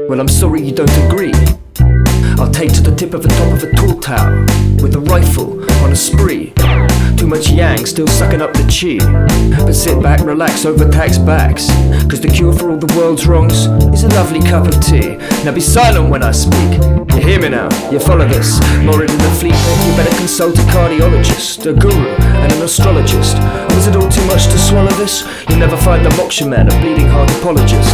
Well, I'm sorry you don't agree. I'll take to the tip of the top of a tall tower with a rifle on a spree. Too much yang, still sucking up the chi. But sit back, relax, overtax backs. Cause the cure for all the world's wrongs is a lovely cup of tea. Now be silent when I speak. You hear me now, you follow this. More into the fleet, you better consult a cardiologist, a guru and an astrologist. Was it all too much to swallow this? You'll never find the moksha man, a bleeding heart apologist.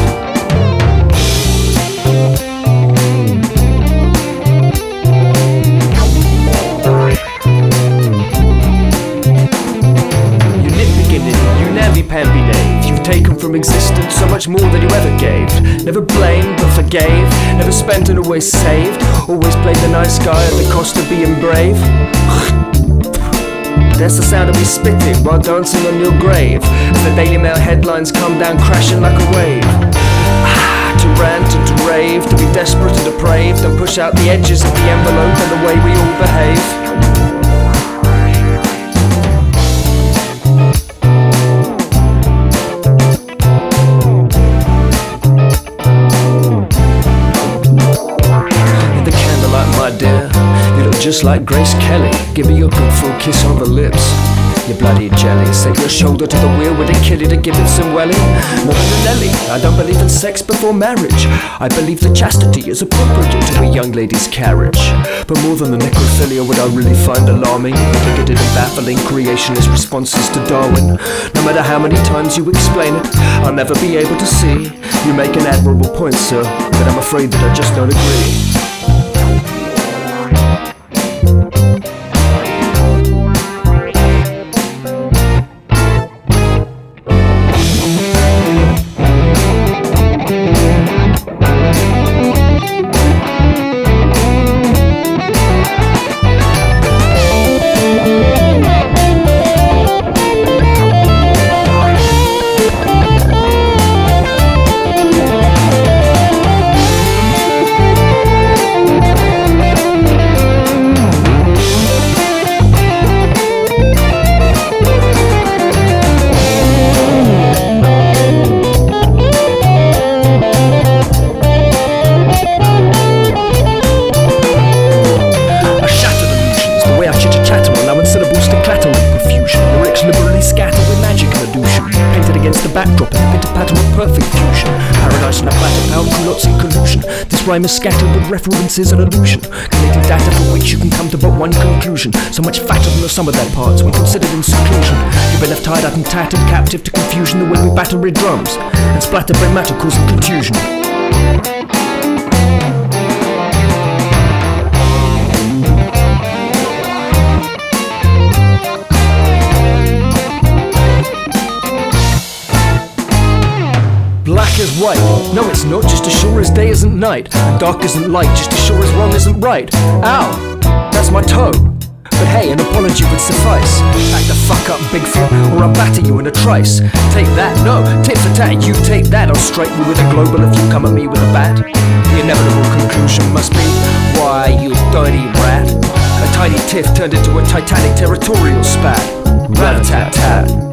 You've taken from existence so much more than you ever gave. Never blamed but forgave. Never spent and always saved. Always played the nice guy at the cost of being brave. That's the sound of me spitting while dancing on your grave, as the Daily Mail headlines come down crashing like a wave. To rant and to rave, to be desperate and depraved, and push out the edges of the envelope and the way we all behave. You look just like Grace Kelly. Give me your good full kiss on the lips. You bloody jelly. Set your shoulder to the wheel. Would it kill you to give it some welly? More than a Nelly. I don't believe in sex before marriage. I believe that chastity is appropriate to a young lady's carriage. But more than the necrophilia would I really find alarming the bigoted and baffling creationist responses to Darwin. No matter how many times you explain it, I'll never be able to see. You make an admirable point, sir, but I'm afraid that I just don't agree. The backdrop and a bitter pattern of perfect fusion. Paradise and a platter, power lots in collusion. This rhyme is scattered with references and allusion, collecting data from which you can come to but one conclusion. So much fatter than the sum of their parts when considered in seclusion. You've been left tied up and tattered, captive to confusion. The way we batter red drums and splatter brain matter causing confusion. Black as white, no it's not, just as sure as day isn't night, and dark isn't light, just as sure as wrong isn't right. Ow, that's my toe. But hey, an apology would suffice. Back the fuck up, Bigfoot, or I'll batter you in a trice. Take that, no, tit for tat, you take that. I'll strike you with a global if you come at me with a bat. The inevitable conclusion must be, why, you dirty rat. A tiny tiff turned into a titanic territorial spat. Rat-a-tat-tat.